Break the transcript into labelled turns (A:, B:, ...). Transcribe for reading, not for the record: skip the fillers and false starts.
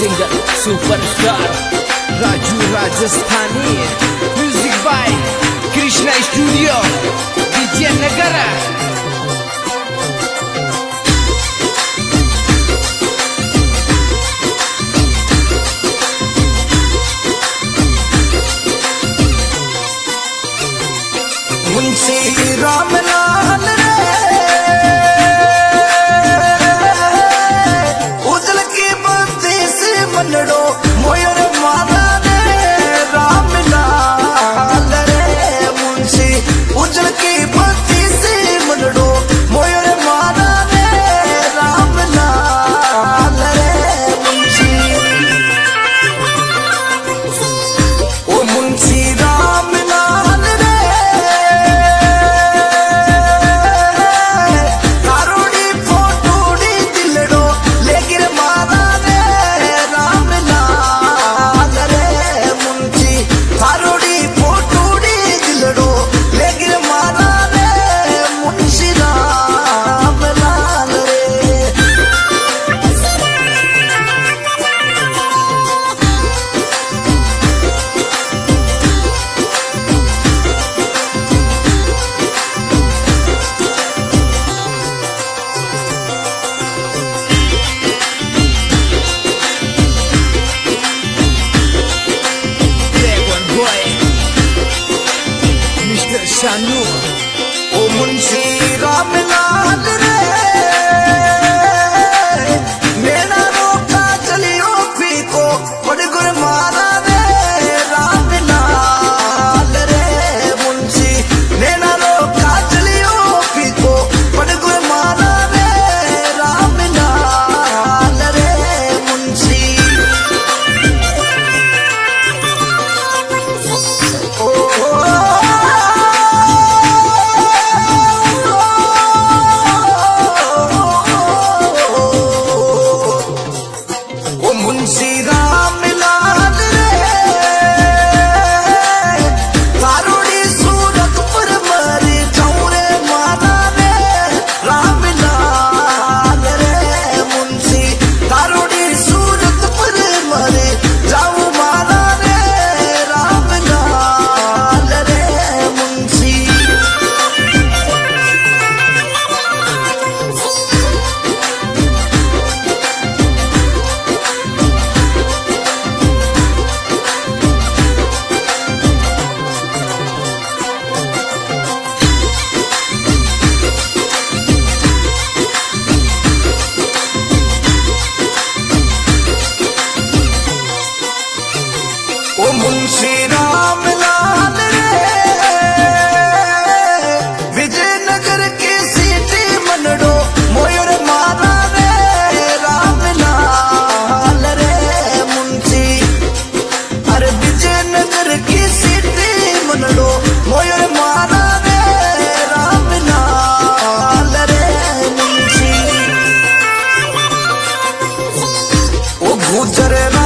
A: Singer superstar Raju Rajasthani. Music by Krishna studio Vijaynagar.
B: Munshi Ramlal उजल की बत्ती से मनड़ो मोयर माला रे रामलाल रे। मुंशी उजल की बत्ती से मनड़ो मोयर माला रे रामलाल रे। मुंशी ओ मुंशी रामलाल रे कारोड़ी फोटोड़ी दिलड़ो लेकिन मारा रे रामलाल रे। मुंशी कारोड़ी फोटोड़ी दिलड़ो लेकिन मारा रे मुंशी रामलाल रे।
A: Dragon Boy mister Shanu.
B: ओ मुंशी रामलाल रे मेरा रोका चलियो फीको बड़गुर मारा रे रामलाल रे। मुंशी मेरा रोका चलियो फीको बड़गुर मारा रे रामलाल रे। मुंशी ओ मुंशी रामलाल रे कारोड़ी सूरत पर मरी चौरे मारा रे रामलाल रे। मुंशी कारोड़ी सूरत पर मरी जाऊ मारा रे रामलाल रे। मुंशी ओ मुंशी रामलाल रे विजयनगर की सीटी मनड़ो मोयर मारा रे रामलाल रे। मुंशी अरे विजयनगर की सीटी मनड़ो मोयर मारा रे रामलाल रे। मुंशी ओ गुजर